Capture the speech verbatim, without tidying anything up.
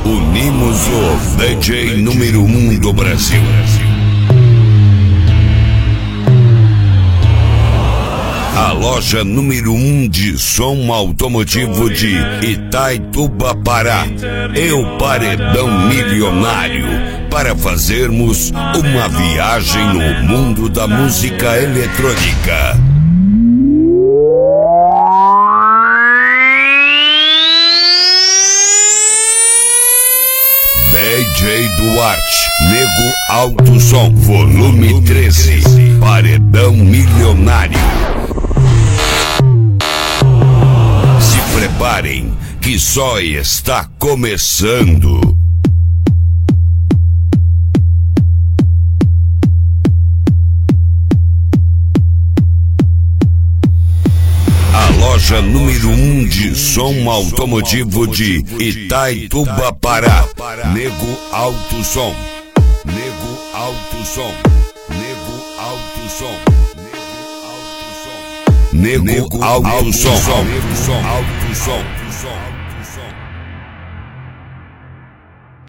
Unimos o D J número um do Brasil. A loja número um de som automotivo de Itaituba, Pará. É o Paredão Milionário, para fazermos uma viagem no mundo da música eletrônica. D J Duarte, Nego Alto Som, volume treze, Paredão Milionário. Se preparem, que só está começando. Loja número um de som automotivo de Itaituba, Pará. Nego Alto Som. Nego Alto Som. Nego Alto Som. Nego Alto Som. Nego Alto Som. Alto Som.